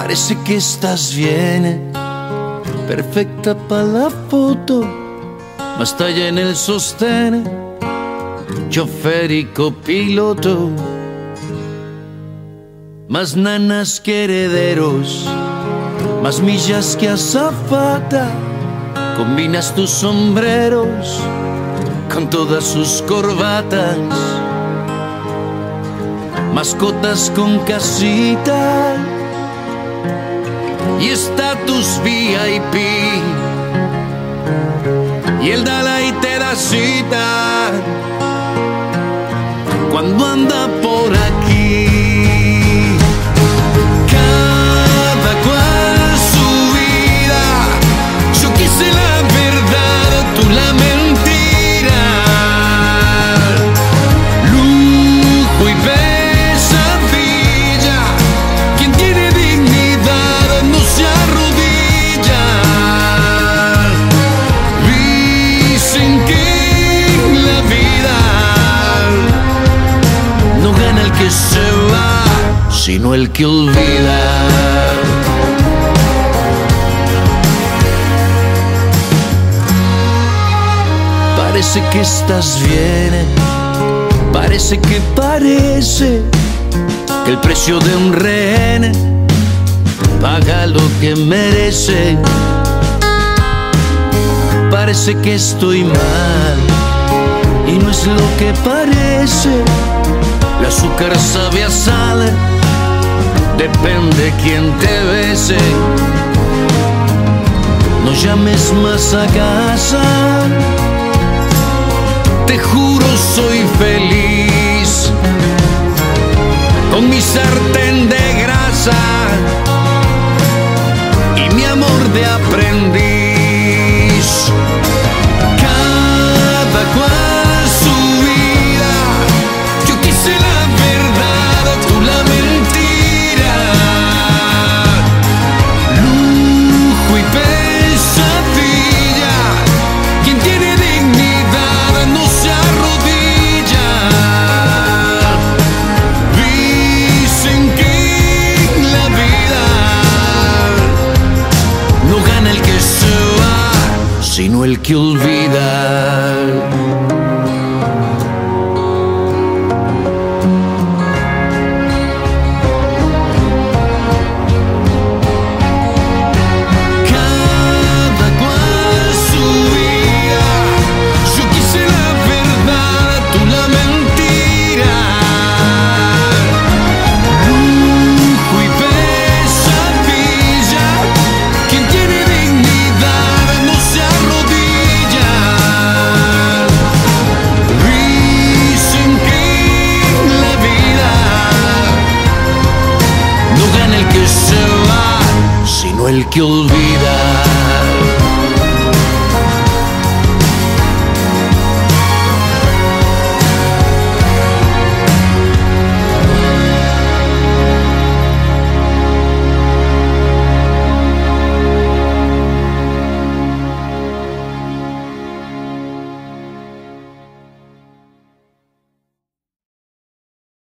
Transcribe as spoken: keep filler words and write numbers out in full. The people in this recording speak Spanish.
Parece que estás bien, perfecta para la foto, más talla en el sostén, chofer y copiloto, más nanas que herederos, más millas que azafata. Combinas tus sombreros con todas sus corbatas, mascotas con casita y estatus V I P, y él da y te da cita cuando anda por aquí. Cada cual su vida, yo quise la verdad, tú la mentira, lujo y pesadilla. Quien tiene dignidad no se arrodilla. Dicen que en la vida no gana el que se va, sino el que olvida. Parece que estás bien, parece que parece que el precio de un rehén paga lo que merece. Parece que estoy mal y no es lo que parece. El azúcar sabe a sal, depende quién te bese. No llames más a casa, te juro soy feliz con mi sartén de grasa y mi amor de aprendiz. Cada cual su vida, yo quise la verdad, tú la mentira, lujo y pesadilla. Quien tiene dignidad no se arrodilla. Dicen que en la vida no gana el que se va, sino el que olvida. Cada cual su vida, yo quise la verdad, tú la mentira, lujo y pesadilla. Quien tiene dignidad no se arrodilla. Dicen que en la vida no gana el que se va, sino el que olvida.